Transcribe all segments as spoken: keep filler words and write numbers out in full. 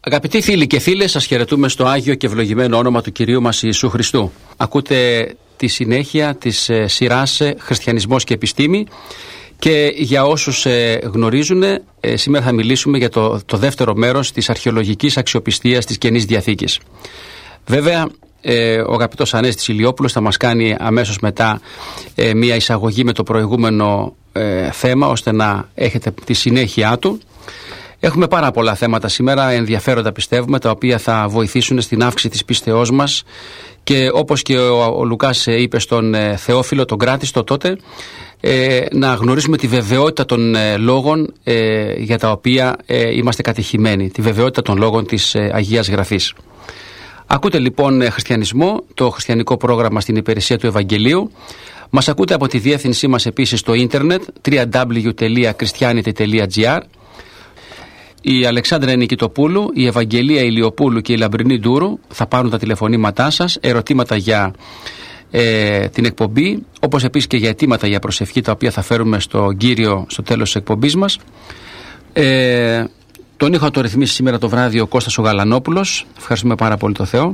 Αγαπητοί φίλοι και φίλες, σας χαιρετούμε στο Άγιο και ευλογημένο όνομα του Κυρίου μας Ιησού Χριστού. Ακούτε τη συνέχεια της ε, σειράς ε, Χριστιανισμός και Επιστήμη, και για όσους ε, γνωρίζουν, ε, σήμερα θα μιλήσουμε για το, το δεύτερο μέρος της αρχαιολογικής αξιοπιστίας της Καινής Διαθήκης. Βέβαια, ε, ο αγαπητός Ανέστης Ηλιόπουλος θα μας κάνει αμέσως μετά ε, μια εισαγωγή με το προηγούμενο ε, θέμα, ώστε να έχετε τη συνέχεια του. Έχουμε πάρα πολλά θέματα σήμερα, ενδιαφέροντα πιστεύουμε, τα οποία θα βοηθήσουν στην αύξηση της πίστεώς μας, και όπως και ο, ο Λουκάς είπε στον ε, Θεόφιλο, τον κράτιστο τότε, ε, να γνωρίσουμε τη βεβαιότητα των ε, λόγων ε, για τα οποία ε, είμαστε κατηχημένοι, τη βεβαιότητα των λόγων της ε, Αγίας Γραφής. Ακούτε λοιπόν ε, χριστιανισμό, το χριστιανικό πρόγραμμα στην υπηρεσία του Ευαγγελίου. Μας ακούτε από τη διεύθυνσή μας επίσης στο ίντερνετ double-u double-u double-u τελεία christianity τελεία gr. Η Αλεξάνδρα Νικητοπούλου, η Ευαγγελία Ηλιοπούλου και η Λαμπρινή Ντούρου θα πάρουν τα τηλεφωνήματά σας, ερωτήματα για ε, την εκπομπή, όπως επίσης και για αιτήματα για προσευχή, τα οποία θα φέρουμε στον Κύριο στο τέλος της εκπομπής μας. Ε, τον ήχο θα το ρυθμίσει σήμερα το βράδυ ο Κώστας ο Γαλανόπουλος. Ευχαριστούμε πάρα πολύ το Θεό.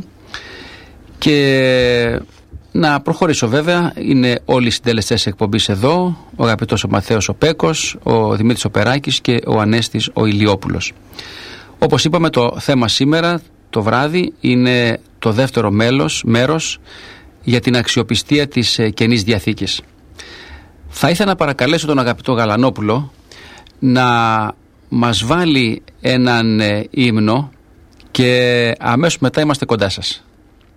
Και να προχωρήσω βέβαια, είναι όλοι οι συντελεστές εκπομπής εδώ, ο αγαπητός ο Μαθαίος ο Πέκος, ο Δημήτρης ο Περάκης και ο Ανέστης ο Ηλιόπουλος. Όπως είπαμε, το θέμα σήμερα το βράδυ είναι το δεύτερο μέλος, μέρος για την αξιοπιστία της Καινής Διαθήκης. Θα ήθελα να παρακαλέσω τον αγαπητό Γαλανόπουλο να μας βάλει έναν ύμνο και αμέσως μετά είμαστε κοντά σας.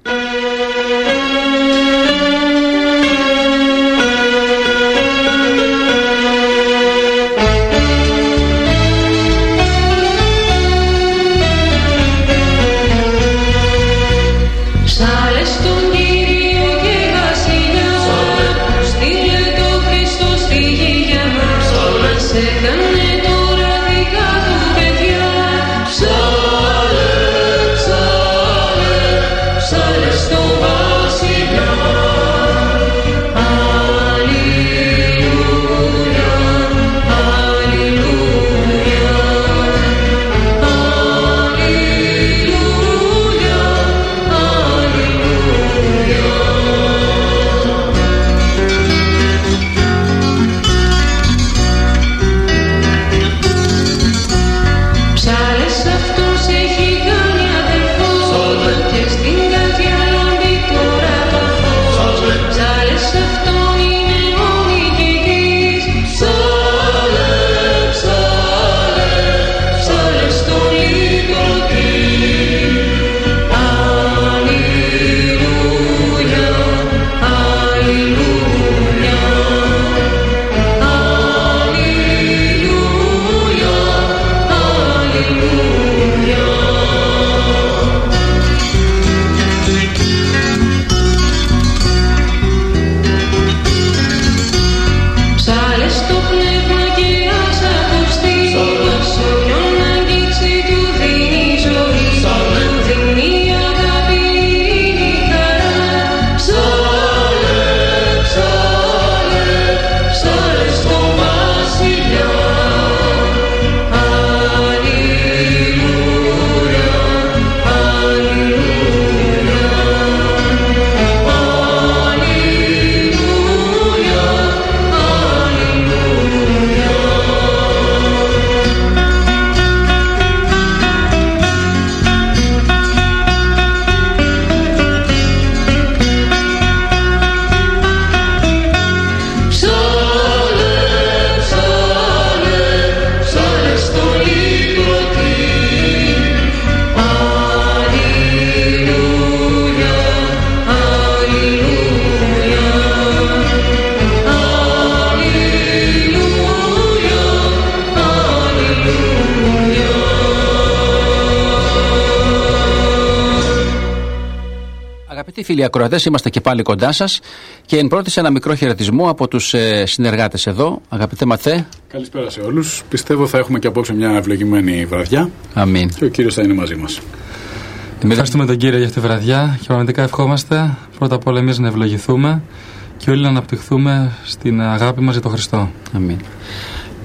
Φίλοι ακροατές, είμαστε και πάλι κοντά σας και εν πρώτη σε ένα μικρό χαιρετισμό από τους ε, συνεργάτες εδώ. Αγαπητέ Ματθέ. Καλησπέρα σε όλους. Πιστεύω θα έχουμε και απόψε μια ευλογημένη βραδιά. Αμήν. Και ο Κύριος θα είναι μαζί μας. Ευχαριστούμε τον Κύριο για αυτή τη βραδιά και πραγματικά ευχόμαστε πρώτα απ' όλα εμείς να ευλογηθούμε και όλοι να αναπτυχθούμε στην αγάπη μας για τον Χριστό. Αμήν.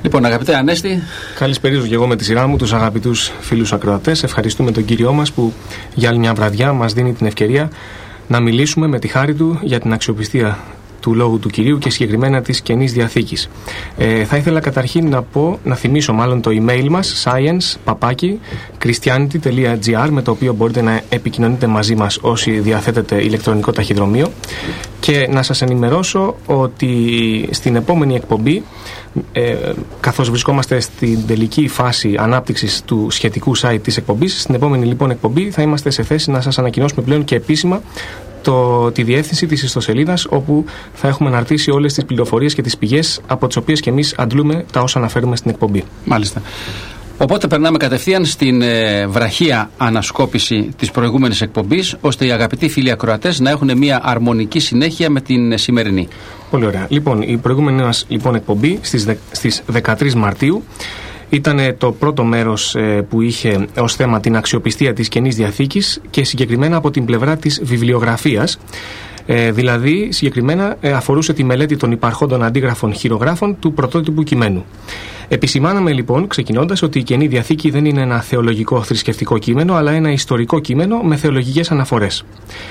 Λοιπόν, αγαπητέ Ανέστη. Καλησπέριζω και εγώ με τη σειρά μου τους αγαπητούς φίλους ακροατές. Ευχαριστούμε τον Κύριό μας που για άλλη μια βραδιά μας δίνει την ευκαιρία να μιλήσουμε με τη χάρη του για την αξιοπιστία του Λόγου του Κυρίου και συγκεκριμένα της Καινής Διαθήκης. Ε, θα ήθελα καταρχήν να πω, να θυμίσω μάλλον το email μας science παπάκι christianity τελεία gr, με το οποίο μπορείτε να επικοινωνείτε μαζί μας όσοι διαθέτετε ηλεκτρονικό ταχυδρομείο, και να σας ενημερώσω ότι στην επόμενη εκπομπή, ε, καθώς βρισκόμαστε στην τελική φάση ανάπτυξης του σχετικού site της εκπομπής, στην επόμενη λοιπόν εκπομπή θα είμαστε σε θέση να σας ανακοινώσουμε πλέον και επίσημα Το, τη διεύθυνση της ιστοσελίδας, όπου θα έχουμε αναρτήσει όλες τις πληροφορίες και τις πηγές από τις οποίες και εμείς αντλούμε τα όσα αναφέρουμε στην εκπομπή. Μάλιστα. Οπότε περνάμε κατευθείαν στην ε, βραχία ανασκόπηση της προηγούμενης εκπομπής, ώστε οι αγαπητοί φίλοι ακροατές να έχουν μια αρμονική συνέχεια με την σημερινή. Πολύ ωραία. Λοιπόν, η προηγούμενη μας λοιπόν εκπομπή στις, δε, στις δεκατρείς Μαρτίου ήταν το πρώτο μέρος ε, που είχε ως θέμα την αξιοπιστία της Καινής Διαθήκης και συγκεκριμένα από την πλευρά της βιβλιογραφίας. Ε, δηλαδή, συγκεκριμένα ε, αφορούσε τη μελέτη των υπαρχόντων αντίγραφων χειρογράφων του πρωτότυπου κειμένου. Επισημάναμε λοιπόν, ξεκινώντας, ότι η Καινή Διαθήκη δεν είναι ένα θεολογικό θρησκευτικό κείμενο, αλλά ένα ιστορικό κείμενο με θεολογικές αναφορές.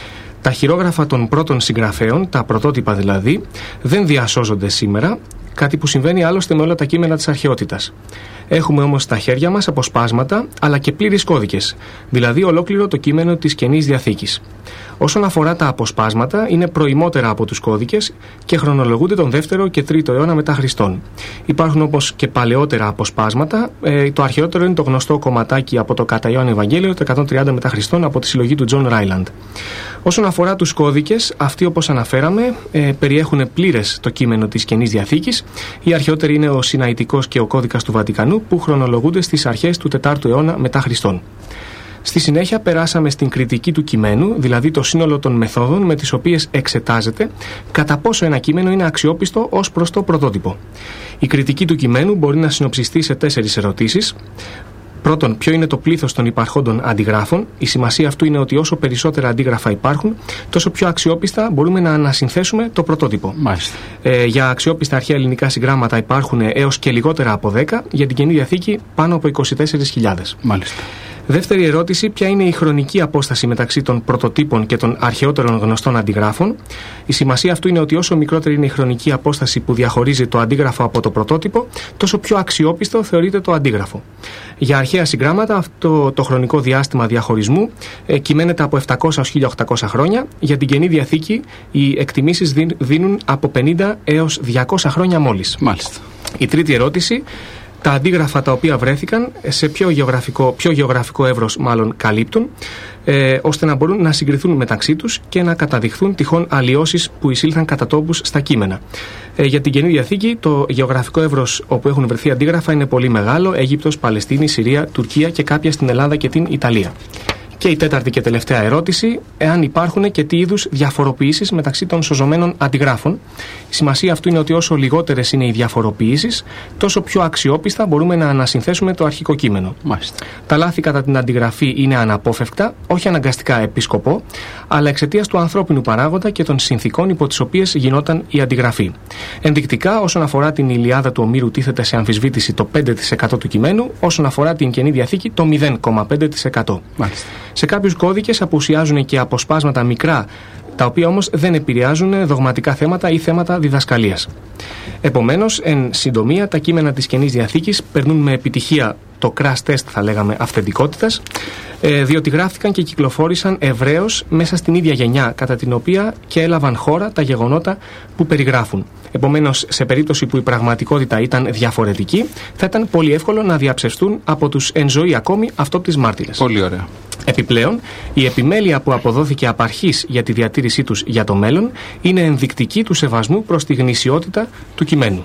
Τα χειρόγραφα των πρώτων συγγραφέων, τα πρωτότυπα δηλαδή, δεν διασώζονται σήμερα, κάτι που συμβαίνει άλλωστε με όλα τα κείμενα της αρχαιότητας. Έχουμε όμως στα χέρια μας αποσπάσματα αλλά και πλήρεις κώδικες, δηλαδή ολόκληρο το κείμενο της Καινής Διαθήκης. Όσον αφορά τα αποσπάσματα, είναι προημότερα από τους κώδικες και χρονολογούνται τον δεύτερο και τρίτο αιώνα μετά Χριστόν. Υπάρχουν όμως και παλαιότερα αποσπάσματα. Ε, το αρχαιότερο είναι το γνωστό κομματάκι από το Κατά Ιωάννη Ευαγγέλιο, το εκατόν τριάντα μετά Χριστόν, από τη συλλογή του Τζον Ράιλαντ. Όσον αφορά τους κώδικες, αυτοί, όπως αναφέραμε, ε, περιέχουν πλήρες το κείμενο της Καινής Διαθήκης. Οι αρχαιότεροι είναι ο Συναϊτικός και ο Κώδικας του Βατικανού, που χρονολογούνται στις αρχές του τετάρτου αιώνα μετά Χριστόν. Στη συνέχεια περάσαμε στην κριτική του κειμένου, δηλαδή το σύνολο των μεθόδων με τις οποίες εξετάζεται κατά πόσο ένα κείμενο είναι αξιόπιστο ως προς το πρωτότυπο. Η κριτική του κειμένου μπορεί να συνοψιστεί σε τέσσερις ερωτήσεις. Πρώτον, ποιο είναι το πλήθος των υπαρχόντων αντιγράφων. Η σημασία αυτού είναι ότι όσο περισσότερα αντίγραφα υπάρχουν, τόσο πιο αξιόπιστα μπορούμε να ανασυνθέσουμε το πρωτότυπο. Μάλιστα. Ε, για αξιόπιστα αρχαία ελληνικά συγγράμματα υπάρχουν έως και λιγότερα από δέκα, για την Καινή Διαθήκη πάνω από είκοσι τέσσερις χιλιάδες. Μάλιστα. Δεύτερη ερώτηση, ποια είναι η χρονική απόσταση μεταξύ των πρωτοτύπων και των αρχαιότερων γνωστών αντιγράφων. Η σημασία αυτού είναι ότι όσο μικρότερη είναι η χρονική απόσταση που διαχωρίζει το αντίγραφο από το πρωτότυπο, τόσο πιο αξιόπιστο θεωρείται το αντίγραφο. Για αρχαία συγγράμματα, αυτό το χρονικό διάστημα διαχωρισμού ε, κυμαίνεται από επτακόσια έως χίλια οκτακόσια χρόνια. Για την Καινή Διαθήκη, οι εκτιμήσεις δίνουν από πενήντα έως διακόσια χρόνια μόλις. Μάλιστα. Η τρίτη ερώτηση. Τα αντίγραφα τα οποία βρέθηκαν σε ποιο γεωγραφικό, ποιο γεωγραφικό εύρος μάλλον καλύπτουν, ε, ώστε να μπορούν να συγκριθούν μεταξύ τους και να καταδειχθούν τυχόν αλλοιώσεις που εισήλθαν κατά τόπους στα κείμενα. Ε, για την Καινή Διαθήκη, το γεωγραφικό εύρος όπου έχουν βρεθεί αντίγραφα είναι πολύ μεγάλο: Αίγυπτος, Παλαιστίνη, Συρία, Τουρκία και κάποια στην Ελλάδα και την Ιταλία. Και η τέταρτη και τελευταία ερώτηση, εάν υπάρχουν και τι είδους διαφοροποιήσεις μεταξύ των σωζωμένων αντιγράφων. Η σημασία αυτού είναι ότι όσο λιγότερες είναι οι διαφοροποιήσεις, τόσο πιο αξιόπιστα μπορούμε να ανασυνθέσουμε το αρχικό κείμενο. Μάλιστα. Τα λάθη κατά την αντιγραφή είναι αναπόφευκτα, όχι αναγκαστικά επί σκοπό, αλλά εξαιτίας του ανθρώπινου παράγοντα και των συνθηκών υπό τις οποίες γινόταν η αντιγραφή. Ενδεικτικά, όσον αφορά την Ιλιάδα του Ομήρου, τίθεται σε αμφισβήτηση το πέντε τοις εκατό του κειμένου, όσον αφορά την Καινή Διαθήκη το μηδέν κόμμα πέντε τοις εκατό. Μάλιστα. Σε κάποιους κώδικες απουσιάζουν και αποσπάσματα μικρά, τα οποία όμως δεν επηρεάζουν δογματικά θέματα ή θέματα διδασκαλίας. Επομένως, εν συντομία, τα κείμενα της Καινής Διαθήκης περνούν με επιτυχία το crash test, θα λέγαμε, αυθεντικότητας, διότι γράφτηκαν και κυκλοφόρησαν ευρέως μέσα στην ίδια γενιά κατά την οποία και έλαβαν χώρα τα γεγονότα που περιγράφουν. Επομένως, σε περίπτωση που η πραγματικότητα ήταν διαφορετική, θα ήταν πολύ εύκολο να διαψευστούν από τους εν ζωή ακόμη αυτόπτεις μάρτυρες. Πολύ ωραία. Επιπλέον, η επιμέλεια που αποδόθηκε απ' αρχής για τη διατήρησή τους για το μέλλον είναι ενδεικτική του σεβασμού προς τη γνησιότητα του κειμένου.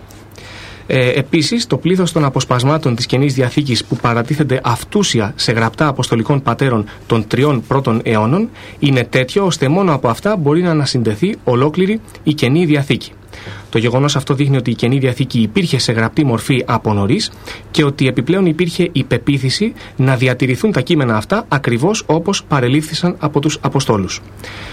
Ε, επίσης, το πλήθος των αποσπασμάτων της Καινής Διαθήκης που παρατίθενται αυτούσια σε γραπτά αποστολικών πατέρων των τριών πρώτων αιώνων είναι τέτοιο ώστε μόνο από αυτά μπορεί να ανασυνδεθεί ολόκληρη η Καινή Διαθήκη. Το γεγονός αυτό δείχνει ότι η Καινή Διαθήκη υπήρχε σε γραπτή μορφή από νωρίς και ότι επιπλέον υπήρχε η πεποίθηση να διατηρηθούν τα κείμενα αυτά ακριβώς όπως παρελήφθησαν από τους Αποστόλους.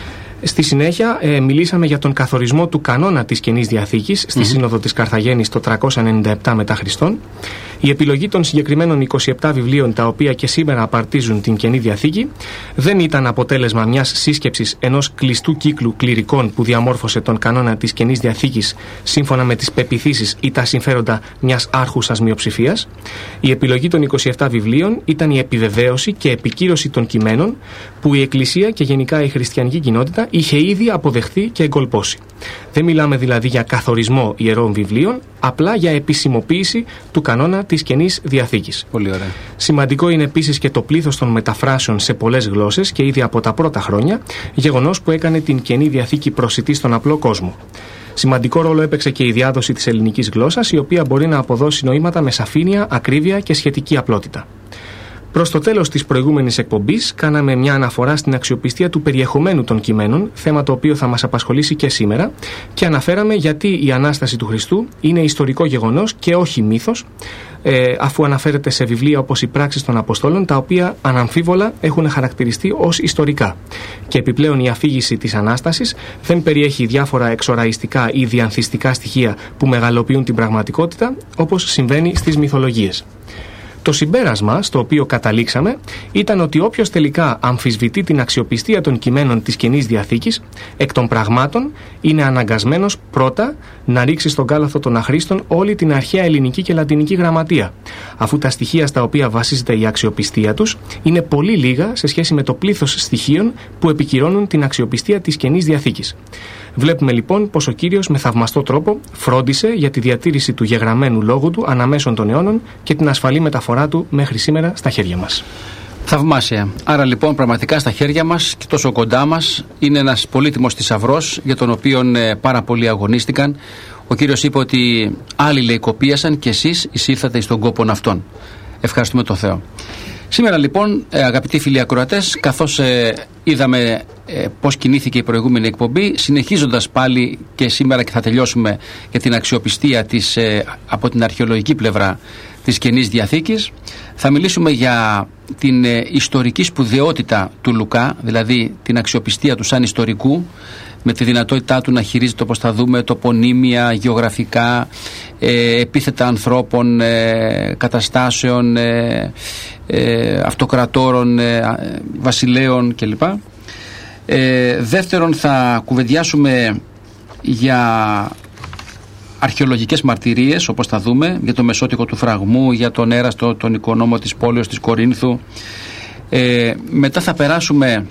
Στη συνέχεια ε, μιλήσαμε για τον καθορισμό του κανόνα της Καινής Διαθήκης στη mm-hmm. Σύνοδο της Καρθαγένης το τριακόσια ενενήντα επτά μετά Χριστόν. Η επιλογή των συγκεκριμένων είκοσι επτά βιβλίων, τα οποία και σήμερα απαρτίζουν την Καινή Διαθήκη, δεν ήταν αποτέλεσμα μιας σύσκεψης ενός κλειστού κύκλου κληρικών που διαμόρφωσε τον κανόνα της Καινής Διαθήκης σύμφωνα με τις πεποιθήσεις ή τα συμφέροντα μιας άρχουσας μειοψηφίας. Η επιλογή των είκοσι επτά βιβλίων ήταν η επιβεβαίωση και επικύρωση των κειμένων που η Εκκλησία και γενικά η χριστιανική κοινότητα είχε ήδη αποδεχθεί και εγκολπώσει. Δεν μιλάμε δηλαδή για καθορισμό ιερών βιβλίων, απλά για επισημοποίηση του κανόνα της Καινής Διαθήκης. Πολύ ωραία. Σημαντικό είναι επίσης και το πλήθος των μεταφράσεων σε πολλές γλώσσες και ήδη από τα πρώτα χρόνια, γεγονός που έκανε την Καινή Διαθήκη προσιτή στον απλό κόσμο. Σημαντικό ρόλο έπαιξε και η διάδοση της ελληνικής γλώσσας, η οποία μπορεί να αποδώσει νοήματα με σαφήνεια, ακρίβεια και σχετική απλότητα. Προς το τέλος της προηγούμενης εκπομπής, κάναμε μια αναφορά στην αξιοπιστία του περιεχομένου των κειμένων, θέμα το οποίο θα μας απασχολήσει και σήμερα, και αναφέραμε γιατί η Ανάσταση του Χριστού είναι ιστορικό γεγονός και όχι μύθος, ε, αφού αναφέρεται σε βιβλία όπως οι Πράξεις των Αποστόλων, τα οποία αναμφίβολα έχουν χαρακτηριστεί ως ιστορικά. Και επιπλέον η αφήγηση της Ανάστασης δεν περιέχει διάφορα εξοραϊστικά ή διανθιστικά στοιχεία που μεγαλοποιούν την πραγματικότητα, όπως συμβαίνει στις μυθολογίες. Το συμπέρασμα στο οποίο καταλήξαμε ήταν ότι όποιος τελικά αμφισβητεί την αξιοπιστία των κειμένων της Καινής Διαθήκης, εκ των πραγμάτων είναι αναγκασμένος πρώτα να ρίξει στον κάλαθο των αχρήστων όλη την αρχαία ελληνική και λατινική γραμματεία, αφού τα στοιχεία στα οποία βασίζεται η αξιοπιστία τους είναι πολύ λίγα σε σχέση με το πλήθος στοιχείων που επικυρώνουν την αξιοπιστία της Καινής Διαθήκης. Βλέπουμε λοιπόν πως ο Κύριος με θαυμαστό τρόπο φρόντισε για τη διατήρηση του γεγραμμένου λόγου του αναμέσων των αιώνων και την ασφαλή μεταφορά του μέχρι σήμερα στα χέρια μας. Θαυμάσια. Άρα λοιπόν πραγματικά στα χέρια μας και τόσο κοντά μας είναι ένας πολύτιμος θησαυρός για τον οποίο ε, πάρα πολλοί αγωνίστηκαν. Ο Κύριος είπε ότι άλλοι λέει κοπίασαν και εσείς εισήλθατε στον κόπον αυτών. Ευχαριστούμε τον Θεό. Σήμερα λοιπόν, αγαπητοί φίλοι ακροατές, καθώς ε, είδαμε ε, πώς κινήθηκε η προηγούμενη εκπομπή, συνεχίζοντας πάλι και σήμερα και θα τελειώσουμε για την αξιοπιστία της, ε, από την αρχαιολογική πλευρά της Καινής Διαθήκης, θα μιλήσουμε για την ε, ιστορική σπουδαιότητα του Λουκά, δηλαδή την αξιοπιστία του σαν ιστορικού, με τη δυνατότητά του να χειρίζεται, όπως θα δούμε, τοπονύμια, γεωγραφικά, ε, επίθετα ανθρώπων, ε, καταστάσεων, ε, ε, αυτοκρατόρων, ε, βασιλέων κλπ. Ε, δεύτερον, θα κουβεντιάσουμε για αρχαιολογικές μαρτυρίες, όπως θα δούμε, για το μεσότυχο του φραγμού, για τον έραστο, τον οικονόμο της πόλεως της Κορίνθου. Ε, μετά θα περάσουμε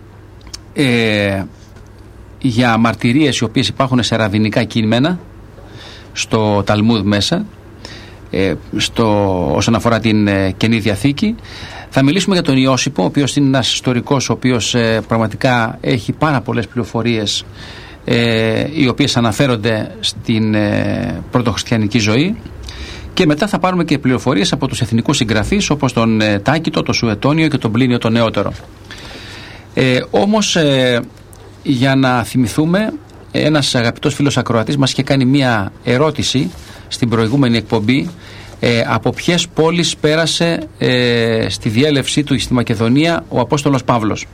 ε, για μαρτυρίες οι οποίες υπάρχουν σε ραβινικά κείμενα στο Ταλμούδ μέσα, ε, στο, όσον αφορά την ε, Καινή Διαθήκη. Θα μιλήσουμε για τον Ιώσυπο, ο οποίος είναι ένας ιστορικός ο οποίος ε, πραγματικά έχει πάρα πολλές πληροφορίες ε, οι οποίες αναφέρονται στην ε, πρωτοχριστιανική ζωή, και μετά θα πάρουμε και πληροφορίες από τους εθνικούς συγγραφείς όπως τον ε, Τάκητο, τον Σουετόνιο και τον Πλίνιο τον Νεότερο. Ε, όμως ε, για να θυμηθούμε, ένας αγαπητός φίλος ακροατής μας είχε κάνει μία ερώτηση στην προηγούμενη εκπομπή, ε, από ποιες πόλεις πέρασε ε, στη διέλευσή του στη Μακεδονία ο Απόστολος Παύλος,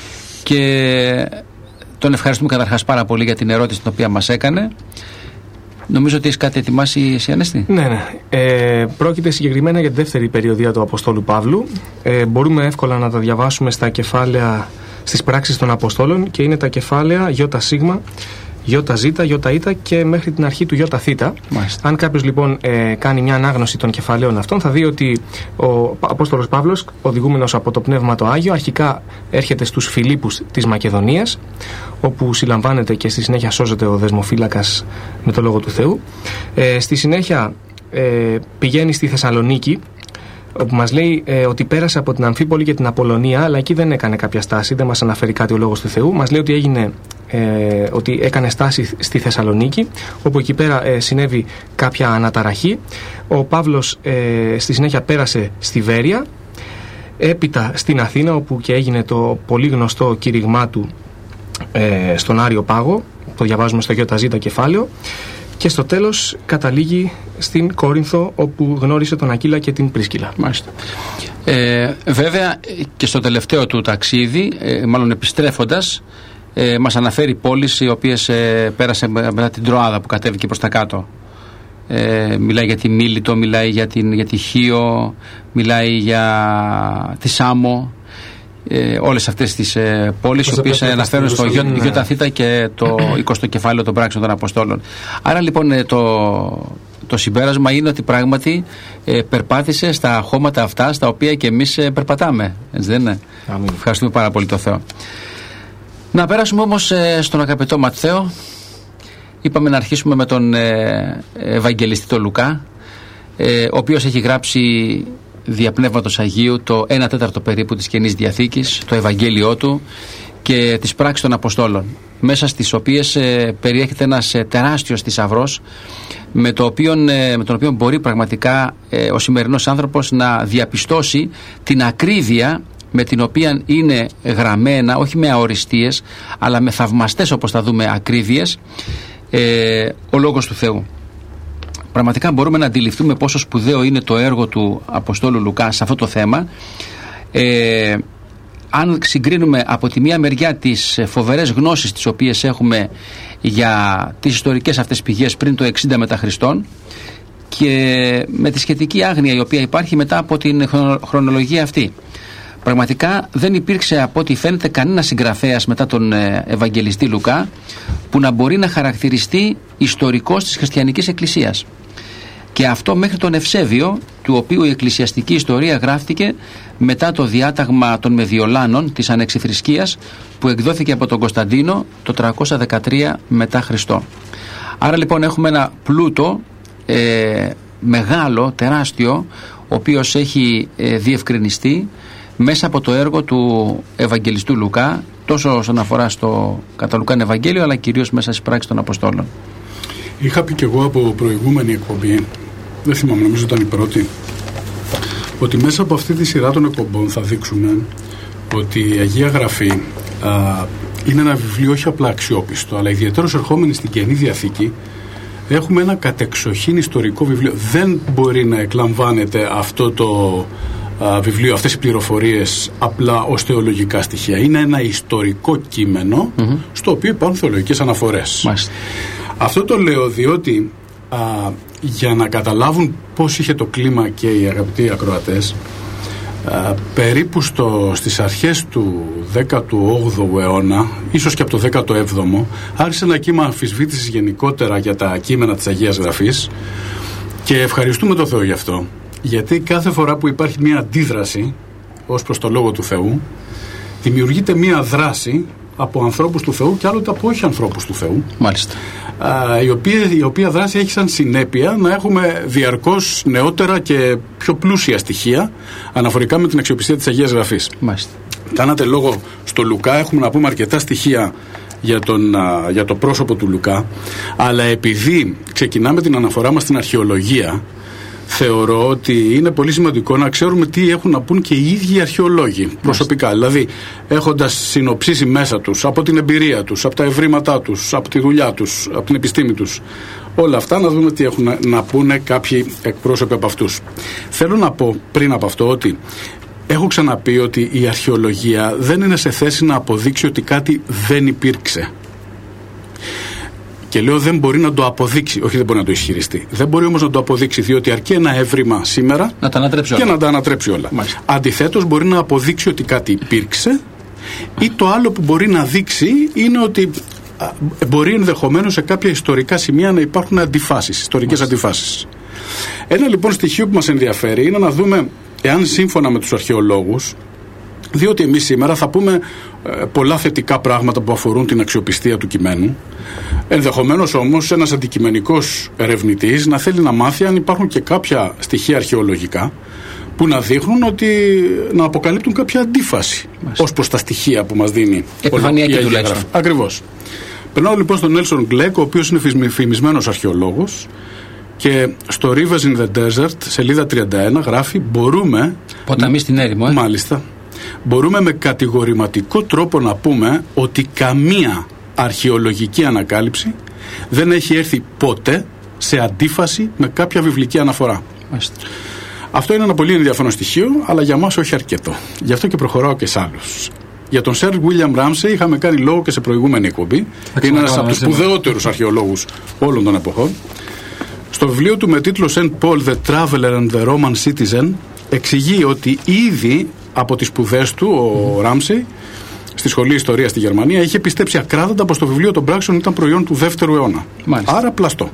και τον ευχαριστούμε καταρχάς πάρα πολύ για την ερώτηση την οποία μας έκανε. Νομίζω ότι έχεις κάτι ετοιμάσει εσύ, Ανέστη. Ναι, ναι. Ε, πρόκειται συγκεκριμένα για τη δεύτερη περιοδία του Αποστόλου Παύλου. Ε, μπορούμε εύκολα να τα διαβάσουμε στα κεφάλαια στις Πράξεις των Αποστόλων, και είναι τα κεφάλαια ΙΣ, ΙΖ, ΙΙ και μέχρι την αρχή του ΙΘ. Αν κάποιος λοιπόν ε, κάνει μια ανάγνωση των κεφαλαίων αυτών, θα δει ότι ο Απόστολος Παύλος, οδηγούμενος από το Πνεύμα το Άγιο, αρχικά έρχεται στους Φιλίππους της Μακεδονίας, όπου συλλαμβάνεται και στη συνέχεια σώζεται ο δεσμοφύλακας με το Λόγο του Θεού. Ε, στη συνέχεια ε, πηγαίνει στη Θεσσαλονίκη, όπου μας λέει ε, ότι πέρασε από την Αμφίπολη και την Απολωνία, αλλά εκεί δεν έκανε κάποια στάση, δεν μας αναφέρει κάτι ο Λόγος του Θεού. Μας λέει ότι, έγινε, ε, ότι έκανε στάση στη Θεσσαλονίκη, όπου εκεί πέρα ε, συνέβη κάποια αναταραχή. Ο Παύλος ε, στη συνέχεια πέρασε στη Βέρεια, έπειτα στην Αθήνα, όπου και έγινε το πολύ γνωστό κήρυγμά του ε, στον Άριο Πάγο, το διαβάζουμε στο ΙΖ κεφάλαιο. Και στο τέλος καταλήγει στην Κόρινθο, όπου γνώρισε τον Ακύλα και την Πρίσκυλα. Μάλιστα. Ε, βέβαια και στο τελευταίο του ταξίδι, ε, μάλλον επιστρέφοντας, ε, μας αναφέρει πόλεις οι οποίες ε, πέρασε μετά την Τροάδα που κατέβηκε προς τα κάτω. Ε, μιλάει για τη Μίλητο, μιλάει για, την, για τη Χίο, μιλάει για τη Σάμο, ε, όλες αυτές τις ε, πόλεις οι οποίες αναφέρουν στο Γιώτα Θήτα και το εικοστό κεφάλαιο των πράξεων των Αποστόλων. Άρα λοιπόν ε, το, το συμπέρασμα είναι ότι πράγματι ε, περπάτησε στα χώματα αυτά στα οποία και εμείς ε, περπατάμε, έτσι δεν είναι? Αμήν. Ευχαριστούμε πάρα πολύ το Θεό. Να περάσουμε όμως ε, στον αγαπητό Ματθαίο. Είπαμε να αρχίσουμε με τον ε, Ευαγγελιστή τον Λουκά, ε, ο οποίος έχει γράψει δια Πνεύματος Αγίου το ένα τέταρτο περίπου της Καινής Διαθήκης, το Ευαγγέλιό του και τις πράξεις των Αποστόλων, μέσα στις οποίες ε, περιέχεται ένας ε, τεράστιος θησαυρός με, το οποίο, ε, με τον οποίο μπορεί πραγματικά ε, ο σημερινός άνθρωπος να διαπιστώσει την ακρίβεια με την οποία είναι γραμμένα, όχι με αοριστείες αλλά με θαυμαστές, όπως θα δούμε, ακρίβειες, Ε, ο Λόγος του Θεού. Πραγματικά μπορούμε να αντιληφθούμε πόσο σπουδαίο είναι το έργο του Αποστόλου Λουκά σε αυτό το θέμα, ε, αν συγκρίνουμε από τη μία μεριά τις φοβερές γνώσεις τις οποίες έχουμε για τις ιστορικές αυτές πηγές πριν το εξήντα μετά Χριστόν και με τη σχετική άγνοια η οποία υπάρχει μετά από την χρονολογία αυτή. Πραγματικά δεν υπήρξε, από ό,τι φαίνεται, κανένα συγγραφέας μετά τον Ευαγγελιστή Λουκά που να μπορεί να χαρακτηριστεί ιστορικός της χριστιανικής εκκλησίας. Και αυτό μέχρι τον Ευσέβιο, του οποίου η εκκλησιαστική ιστορία γράφτηκε μετά το διάταγμα των Μεδιολάνων της Ανεξιθρησκείας που εκδόθηκε από τον Κωνσταντίνο το τριακόσια δεκατρία μετά Χριστό. Άρα λοιπόν έχουμε ένα πλούτο ε, μεγάλο, τεράστιο, ο οποίος έχει ε, διευκρινιστεί μέσα από το έργο του Ευαγγελιστού Λουκά, τόσο όσον αφορά στο κατά Λουκάν Ευαγγέλιο, αλλά κυρίως μέσα στις πράξεις των Αποστόλων. Είχα πει και εγώ από προηγούμενη εκπομπή, δεν θυμάμαι, νομίζω ήταν η πρώτη, ότι μέσα από αυτή τη σειρά των εκπομπών θα δείξουμε ότι η Αγία Γραφή α, είναι ένα βιβλίο όχι απλά αξιόπιστο, αλλά ιδιαίτερως ερχόμενη στην Καινή Διαθήκη. Έχουμε ένα κατεξοχήν ιστορικό βιβλίο. Δεν μπορεί να εκλαμβάνεται αυτό το βιβλίο, αυτές οι πληροφορίες απλά ως θεολογικά στοιχεία. Είναι ένα ιστορικό κείμενο mm-hmm. στο οποίο υπάρχουν θεολογικές αναφορές. Μάλιστα. Αυτό το λέω διότι α, για να καταλάβουν πώς είχε το κλίμα και οι αγαπητοί ακροατές, α, περίπου στο, στις αρχές του δέκατου όγδοου αιώνα, ίσως και από το δέκατο έβδομο, άρχισε ένα κύμα αμφισβήτησης γενικότερα για τα κείμενα της Αγίας Γραφής και ευχαριστούμε τον Θεό γι' αυτό. Γιατί κάθε φορά που υπάρχει μια αντίδραση ως προς το Λόγο του Θεού, δημιουργείται μια δράση από ανθρώπους του Θεού και άλλοτε από όχι ανθρώπους του Θεού. Μάλιστα. Α, η, οποία, η οποία δράση έχει σαν συνέπεια να έχουμε διαρκώς νεότερα και πιο πλούσια στοιχεία αναφορικά με την αξιοπιστία της Αγίας Γραφής. Μάλιστα. Κάνατε λόγο στο Λουκά, έχουμε να πούμε αρκετά στοιχεία για, τον, α, για το πρόσωπο του Λουκά, αλλά επειδή ξεκινάμε την αναφορά μας στην αρχαιολογία, θεωρώ ότι είναι πολύ σημαντικό να ξέρουμε τι έχουν να πούν και οι ίδιοι οι αρχαιολόγοι προσωπικά. Δηλαδή, έχοντας συνοψίσει μέσα τους, από την εμπειρία τους, από τα ευρήματά τους, από τη δουλειά τους, από την επιστήμη τους, όλα αυτά, να δούμε τι έχουν να πούνε κάποιοι εκπρόσωποι από αυτούς. Θέλω να πω πριν από αυτό ότι έχω ξαναπεί ότι η αρχαιολογία δεν είναι σε θέση να αποδείξει ότι κάτι δεν υπήρξε. Και λέω δεν μπορεί να το αποδείξει, όχι δεν μπορεί να το ισχυριστεί. Δεν μπορεί όμως να το αποδείξει, διότι αρκεί ένα έβριμα σήμερα να τα ανατρέψει και όλα. να τα ανατρέψει όλα. Αντιθέτως, μπορεί να αποδείξει ότι κάτι υπήρξε, ή το άλλο που μπορεί να δείξει είναι ότι μπορεί ενδεχομένως σε κάποια ιστορικά σημεία να υπάρχουν αντιφάσεις, ιστορικές αντιφάσεις. Ένα λοιπόν στοιχείο που μας ενδιαφέρει είναι να δούμε εάν σύμφωνα με τους αρχαιολόγους, διότι εμείς σήμερα θα πούμε ε, πολλά θετικά πράγματα που αφορούν την αξιοπιστία του κειμένου. Ενδεχομένως όμως ένας αντικειμενικός ερευνητής να θέλει να μάθει αν υπάρχουν και κάποια στοιχεία αρχαιολογικά που να δείχνουν ότι να αποκαλύπτουν κάποια αντίφαση ως προς τα στοιχεία που μας δίνει επιφανειακή τουλάχιστον. Ακριβώς. Περνάω λοιπόν στον Νέλσον Γκλέκ, ο οποίος είναι φημισμένος αρχαιολόγος, και στο Rivers in the Desert, σελίδα τριάντα ένα, γράφει: μπορούμε. Ποταμί στην έρημο, ε. Μάλιστα. Μπορούμε με κατηγορηματικό τρόπο να πούμε ότι καμία αρχαιολογική ανακάλυψη δεν έχει έρθει ποτέ σε αντίφαση με κάποια βιβλική αναφορά. Μάλιστα. Αυτό είναι ένα πολύ ενδιαφέρον στοιχείο, αλλά για μας όχι αρκετό. Γι' αυτό και προχωράω και σε άλλους. Για τον Σερ Βίλιαμ Ράμσεϊ είχαμε κάνει λόγο και σε προηγούμενη εκπομπή. Είναι ένας από τους σπουδαιότερους αρχαιολόγους όλων των εποχών. Στο βιβλίο του με τίτλο Σεντ Paul The Traveler and the Roman Citizen εξηγεί ότι ήδη από τις σπουδές του ο Ράμσεϊ στη σχολή ιστορίας στη Γερμανία είχε πιστέψει ακράδαντα πως το βιβλίο των πράξεων ήταν προϊόν του δεύτερου αιώνα. Μάλιστα. Άρα πλαστό.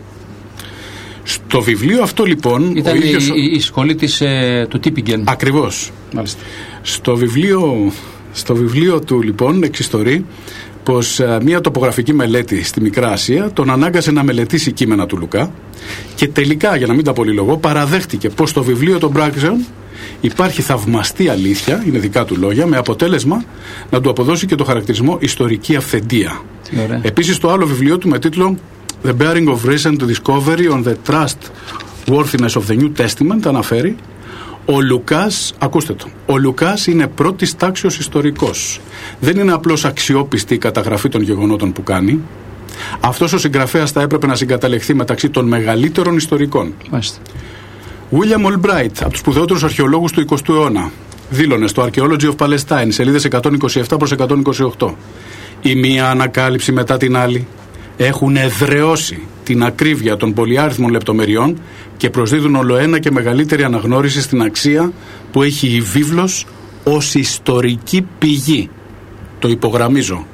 Στο βιβλίο αυτό λοιπόν. Ήταν η, ίδιος... η, η σχολή της, ε, του Τίπιγκεν. Ακριβώς. Μάλιστα. Στο βιβλίο, στο βιβλίο του λοιπόν εξιστορεί πως ε, μια τοπογραφική μελέτη στη Μικρά Ασία τον ανάγκασε να μελετήσει κείμενα του Λουκά και τελικά, για να μην τα πολυλογώ, παραδέχτηκε πως στο βιβλίο των πράξεων υπάρχει θαυμαστή αλήθεια, είναι δικά του λόγια, με αποτέλεσμα να του αποδώσει και το χαρακτηρισμό ιστορική αυθεντία. Επίσης το άλλο βιβλίο του με τίτλο The Bearing of Recent Discovery on the Trustworthiness of the New Testament αναφέρει ο Λουκάς, ακούστε το, ο Λουκάς είναι πρώτης τάξεως ιστορικός. Δεν είναι απλώς αξιόπιστη η καταγραφή των γεγονότων που κάνει. Αυτός ο συγγραφέας θα έπρεπε να συγκαταλεχθεί μεταξύ των μεγαλύτερων ιστορικών. Μάλιστα. William Albright, από τους σπουδαιότερους αρχαιολόγους του εικοστού αιώνα, δήλωνε στο Archaeology of Palestine, σελίδες εκατόν είκοσι επτά προς εκατόν είκοσι οκτώ, η μία ανακάλυψη μετά την άλλη έχουν εδραιώσει την ακρίβεια των πολυάριθμων λεπτομεριών και προσδίδουν ολοένα και μεγαλύτερη αναγνώριση στην αξία που έχει η βίβλος ως ιστορική πηγή. Το υπογραμμίζω.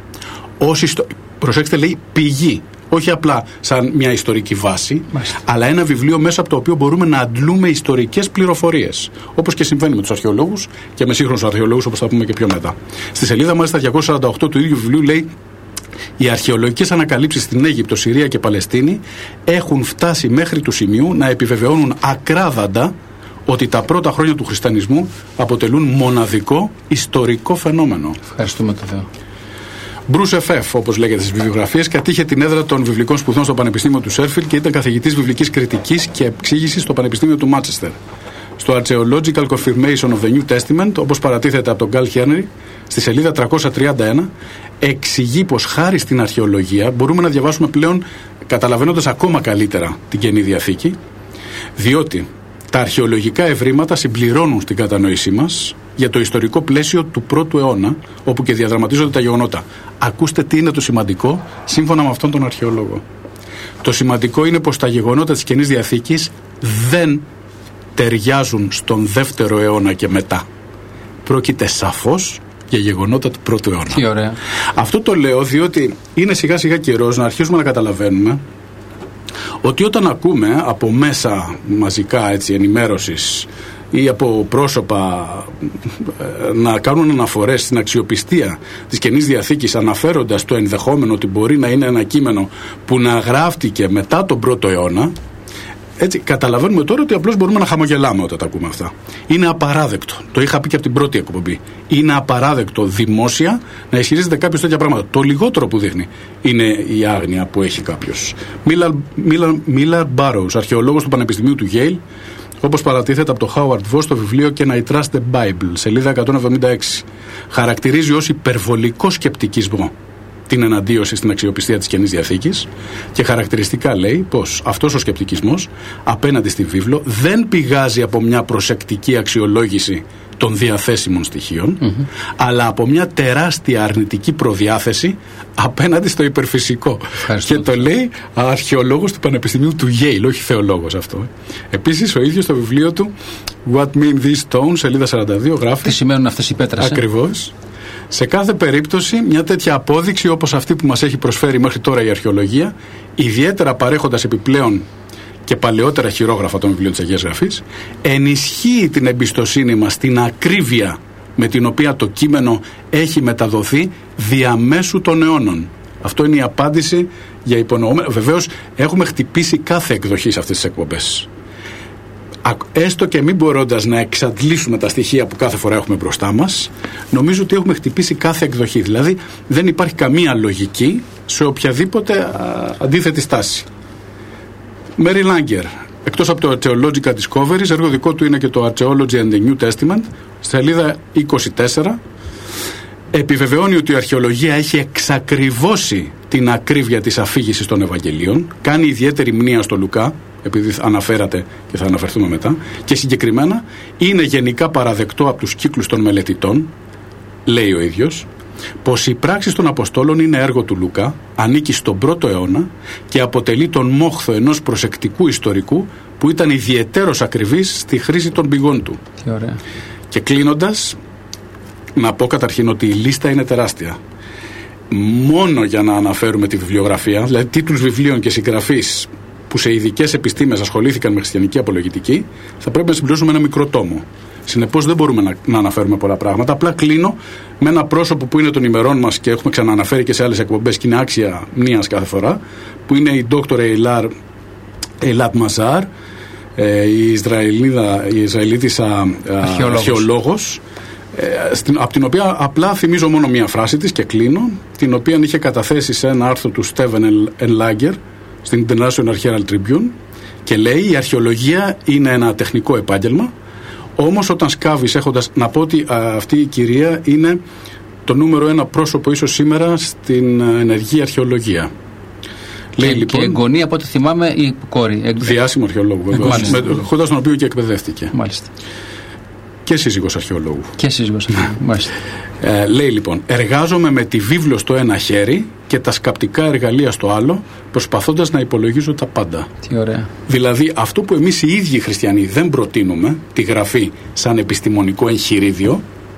Ως ιστο... Προσέξτε, λέει πηγή. Όχι απλά σαν μια ιστορική βάση, Μάλιστα. αλλά ένα βιβλίο μέσα από το οποίο μπορούμε να αντλούμε ιστορικές πληροφορίες. Όπως και συμβαίνει με τους αρχαιολόγους και με σύγχρονους αρχαιολόγους, όπως θα πούμε και πιο μετά. Στη σελίδα μάλιστα διακόσια σαράντα οκτώ του ίδιου βιβλίου λέει: οι αρχαιολογικές ανακαλύψεις στην Αίγυπτο, Συρία και Παλαιστίνη έχουν φτάσει μέχρι του σημείου να επιβεβαιώνουν ακράδαντα ότι τα πρώτα χρόνια του χριστιανισμού αποτελούν μοναδικό ιστορικό φαινόμενο. Ευχαριστούμε τον Θεό. Μπρους Εφ Εφ, όπως λέγεται στις βιβλιογραφίες, κατήχε την έδρα των βιβλικών σπουδών στο Πανεπιστήμιο του Σέρφιλ και ήταν καθηγητής βιβλικής κριτικής και εξήγησης στο Πανεπιστήμιο του Μάντσεστερ. Στο Archaeological Confirmation of the New Testament, όπως παρατίθεται από τον Γκάλ Χένρι, στη σελίδα τριακόσια τριάντα ένα, εξηγεί πως χάρη στην αρχαιολογία μπορούμε να διαβάσουμε πλέον, καταλαβαίνοντας ακόμα καλύτερα την Καινή Διαθήκη, διότι τα αρχαιολογικά ευρήματα συμπληρώνουν στην κατανόησή μας για το ιστορικό πλαίσιο του πρώτου αιώνα, όπου και διαδραματίζονται τα γεγονότα. Ακούστε τι είναι το σημαντικό, σύμφωνα με αυτόν τον αρχαιολόγο. Το σημαντικό είναι πως τα γεγονότα της Καινής Διαθήκης δεν ταιριάζουν στον δεύτερο αιώνα και μετά. Πρόκειται σαφώς για γεγονότα του πρώτου αιώνα. Τι ωραία. Αυτό το λέω διότι είναι σιγά σιγά καιρός να αρχίσουμε να καταλαβαίνουμε ότι όταν ακούμε από μέσα μαζικά έτσι, ενημέρωσης ή από πρόσωπα να κάνουν αναφορές στην αξιοπιστία της Καινής Διαθήκης, αναφέροντας το ενδεχόμενο ότι μπορεί να είναι ένα κείμενο που να γράφτηκε μετά τον πρώτο αιώνα, έτσι, καταλαβαίνουμε τώρα ότι απλώς μπορούμε να χαμογελάμε όταν τα ακούμε αυτά. Είναι απαράδεκτο. Το είχα πει και από την πρώτη εκπομπή. Είναι απαράδεκτο δημόσια να ισχυρίζεται κάποιος τέτοια πράγματα. Το λιγότερο που δείχνει είναι η άγνοια που έχει κάποιος. Μίλαρ Μπάρος, αρχαιολόγος του Πανεπιστημίου του Yale, όπως παρατίθεται από το Howard Voss στο βιβλίο Can I Trust the Bible, σελίδα εκατόν εβδομήντα έξι, χαρακτηρίζει ως υπερβολικό σκεπτικισμό την εναντίωση στην αξιοπιστία της Καινής Διαθήκης και χαρακτηριστικά λέει πως αυτός ο σκεπτικισμός απέναντι στη βίβλο δεν πηγάζει από μια προσεκτική αξιολόγηση των διαθέσιμων στοιχείων, mm-hmm. αλλά από μια τεράστια αρνητική προδιάθεση απέναντι στο υπερφυσικό. Ευχαριστώ. Και το λέει αρχαιολόγος του Πανεπιστημίου του Yale, όχι θεολόγος αυτό. Επίσης ο ίδιος στο βιβλίο του What Mean These Stones, σελίδα σαράντα δύο, γράφει: τι σημαίνουν αυτές οι πέτρες? Ακριβώς. Σε κάθε περίπτωση, μια τέτοια απόδειξη όπως αυτή που μας έχει προσφέρει μέχρι τώρα η αρχαιολογία, ιδιαίτερα παρέχοντας επιπλέον και παλαιότερα χειρόγραφα των βιβλίων της Αγίας Γραφής, ενισχύει την εμπιστοσύνη μας στην ακρίβεια με την οποία το κείμενο έχει μεταδοθεί διαμέσου των αιώνων. Αυτό είναι η απάντηση για υπονοούμενα. Βεβαίως, έχουμε χτυπήσει κάθε εκδοχή σε αυτές τις εκπομπές. Έστω και μην μπορώντας να εξαντλήσουμε τα στοιχεία που κάθε φορά έχουμε μπροστά μας, νομίζω ότι έχουμε χτυπήσει κάθε εκδοχή. Δηλαδή δεν υπάρχει καμία λογική σε οποιαδήποτε α, αντίθετη στάση. Μέρι Λάγκερ, εκτός από το Archaeological Discoveries, έργο δικό του είναι και το Archaeology and the New Testament, σελίδα είκοσι τέσσερα, επιβεβαιώνει ότι η αρχαιολογία έχει εξακριβώσει την ακρίβεια της αφήγησης των Ευαγγελίων, κάνει ιδιαίτερη μνήα στο Λουκά, επειδή αναφέρατε και θα αναφερθούμε μετά, και συγκεκριμένα είναι γενικά παραδεκτό από τους κύκλους των μελετητών λέει ο ίδιος, πως η πράξη των Αποστόλων είναι έργο του Λουκά, ανήκει στον πρώτο αιώνα και αποτελεί τον μόχθο ενός προσεκτικού ιστορικού που ήταν ιδιαιτέρως ακριβής στη χρήση των πηγών του. Τι ωραία. Και κλείνοντας, να πω καταρχήν ότι η λίστα είναι τεράστια. Μόνο για να αναφέρουμε τη βιβλιογραφία, δηλαδή τίτλους βιβλίων και συγγραφείς που σε ειδικές επιστήμες ασχολήθηκαν με χριστιανική απολογητική, θα πρέπει να συμπληρώσουμε ένα μικρό τόμο. Συνεπώς δεν μπορούμε να, να αναφέρουμε πολλά πράγματα. Απλά κλείνω με ένα πρόσωπο που είναι των ημερών μας και έχουμε ξανααναφέρει και σε άλλες εκπομπές και είναι άξια μνήας κάθε φορά, που είναι η Δόκτωρ Ειλάτ Μαζάρ, η, Ισραηλίδα, η Ισραηλίτισσα αρχαιολόγος, από την οποία απλά θυμίζω μόνο μία φράση της και κλείνω, την οποία είχε καταθέσει σε ένα άρθρο του Στέβεν Ενλάγκερ στην International Herald Tribune, και λέει: η αρχαιολογία είναι ένα τεχνικό επάγγελμα, όμως όταν σκάβεις, έχοντας να πω ότι α, αυτή η κυρία είναι το νούμερο ένα πρόσωπο ίσως σήμερα στην ενεργή αρχαιολογία. Και, λέει, λοιπόν, και εγγονή, από ό,τι θυμάμαι, η κόρη. Διάσημο αρχαιολόγο, βεβαίως, χωρίς τον οποίο και εκπαιδεύτηκε. Μάλιστα. Και σύζυγος αρχαιολόγου. Και σύζυγος αρχαιολόγου. Μάλιστα. Ε, λέει λοιπόν: εργάζομαι με τη βίβλο στο ένα χέρι και τα σκαπτικά εργαλεία στο άλλο, προσπαθώντας να υπολογίζω τα πάντα. Τι ωραία. Δηλαδή, αυτό που εμείς οι ίδιοι χριστιανοί δεν προτείνουμε, τη γραφή σαν επιστημονικό εγχειρίδιο,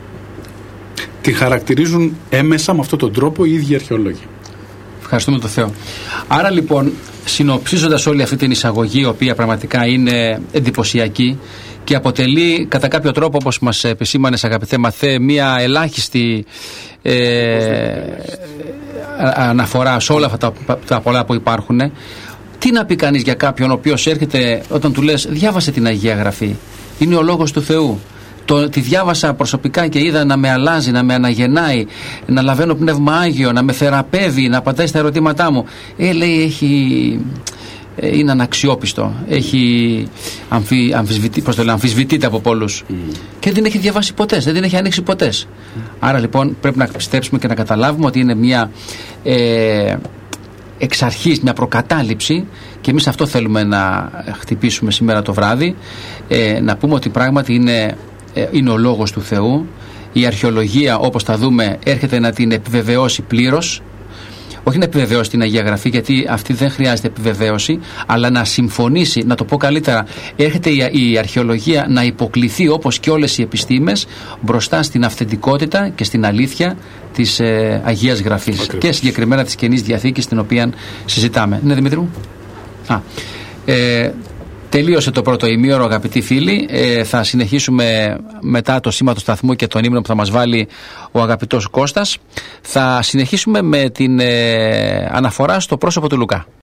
τη χαρακτηρίζουν έμεσα με αυτόν τον τρόπο οι ίδιοι αρχαιολόγοι. Ευχαριστούμε τον Θεό. Άρα λοιπόν, συνοψίζοντας όλη αυτή την εισαγωγή, η οποία πραγματικά είναι εντυπωσιακή και αποτελεί κατά κάποιο τρόπο, όπως μας επισήμανες αγαπητέ μαθέ, μία ελάχιστη ε, αναφορά σε όλα αυτά τα, τα πολλά που υπάρχουν, τι να πει κανείς για κάποιον ο οποίος έρχεται, όταν του λες διάβασε την Αγία Γραφή, είναι ο Λόγος του Θεού, το, τη διάβασα προσωπικά και είδα να με αλλάζει, να με αναγεννάει, να λαβαίνω Πνεύμα Άγιο, να με θεραπεύει, να απαντάει στα ερωτήματά μου. Ε, λέει, έχει... είναι αναξιόπιστο, έχει αμφι, αμφισβητή, πώς το λέω, αμφισβητείται από πολλούς mm. και δεν την έχει διαβάσει ποτέ, δεν την έχει ανοίξει ποτέ. Mm. Άρα λοιπόν πρέπει να πιστέψουμε και να καταλάβουμε ότι είναι μια ε, εξ αρχής μια προκατάληψη, και εμείς αυτό θέλουμε να χτυπήσουμε σήμερα το βράδυ, ε, να πούμε ότι πράγματι είναι, ε, είναι ο Λόγος του Θεού. Η αρχαιολογία, όπως θα δούμε, έρχεται να την επιβεβαιώσει πλήρως. Όχι να επιβεβαιώσει την Αγία Γραφή, γιατί αυτή δεν χρειάζεται επιβεβαίωση, αλλά να συμφωνήσει, να το πω καλύτερα, έρχεται η, η αρχαιολογία να υποκληθεί, όπως και όλες οι επιστήμες, μπροστά στην αυθεντικότητα και στην αλήθεια της ε, Αγίας Γραφής. Ακριβώς. Και συγκεκριμένα της Καινής Διαθήκης, την οποία συζητάμε. Ναι, Δημήτρη μου. Α, ε, τελείωσε το πρώτο ημίωρο, αγαπητοί φίλοι. Ε, θα συνεχίσουμε μετά το σήμα του σταθμού και τον ύμνο που θα μας βάλει ο αγαπητός Κώστας. Θα συνεχίσουμε με την ε, αναφορά στο πρόσωπο του Λουκά.